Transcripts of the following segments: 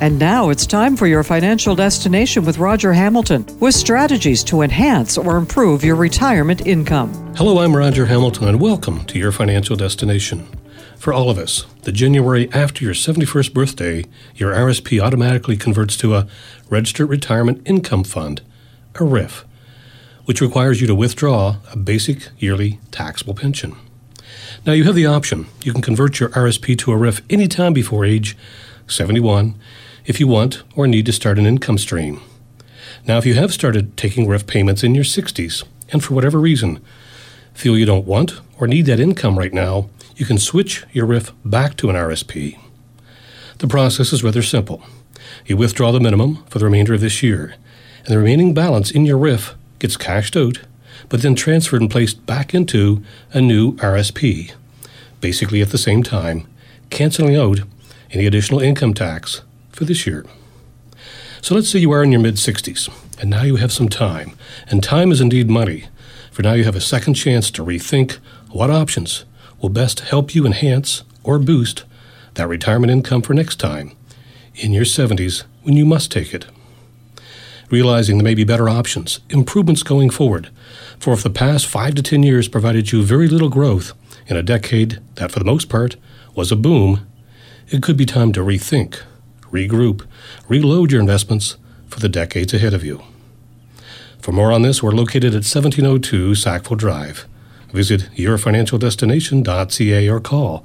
And now it's time for your financial destination with Roger Hamilton, with strategies to enhance or improve your retirement income. Hello, I'm Roger Hamilton, and welcome to your financial destination. For all of us, the January after your 71st birthday, your RSP automatically converts to a Registered Retirement Income Fund, a RIF, which requires you to withdraw a basic yearly taxable pension. Now, you have the option. You can convert your RSP to a RIF anytime before age 71 if you want or need to start an income stream. Now, if you have started taking RIF payments in your 60s and for whatever reason feel you don't want or need that income right now, you can switch your RIF back to an RSP. The process is rather simple. You withdraw the minimum for the remainder of this year, and the remaining balance in your RIF gets cashed out, but then transferred and placed back into a new RSP, basically at the same time, canceling out any additional income tax for this year. So let's say you are in your mid-60s, and now you have some time, and time is indeed money, for now you have a second chance to rethink what options will best help you enhance or boost that retirement income for next time, in your 70s when you must take it. Realizing there may be better options, improvements going forward, for if the past 5 to 10 years provided you very little growth in a decade that for the most part was a boom, it could be time to rethink, regroup, reload your investments for the decades ahead of you. For more on this, we're located at 1702 Sackville Drive. Visit yourfinancialdestination.ca or call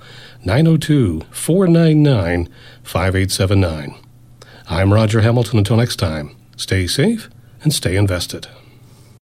902-499-5879. I'm Roger Hamilton. Until next time, stay safe and stay invested.